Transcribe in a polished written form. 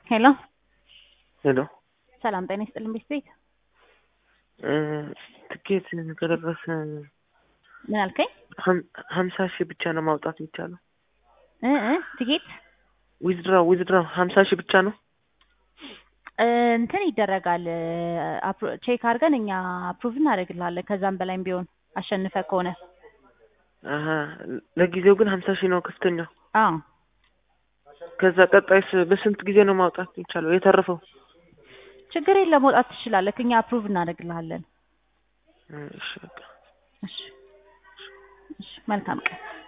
ሄሎ ሄሎ ሰላም ጤና ይስጥልኝ ቤት ትኬት ከደረሰ ምን አልከኝ? 50,000 ብቻ ነው ማውጣት የሚቻለው። ትኬት ዊዝድራው 50,000 ብቻ ነው። እንትን ይደረጋል ቼክ አድርገን እኛ አፕሩቭ እናደርግልሃለን። ከዛም በላይም ቢሆን አሸንፈ ከሆነ ለጊዜው ግን 50,000 ነው ከፍተኛው። አዎ ከዛ ቀጣይስ በስንት ጊዜ ነው ማውጣት የሚቻለው? የተረፈው ችግር የለም መውጣት ትችላለህ። እኛ አፕሩቭ እናደርግልሃለን። እሺ በቃ እሺ መልካም ቀን።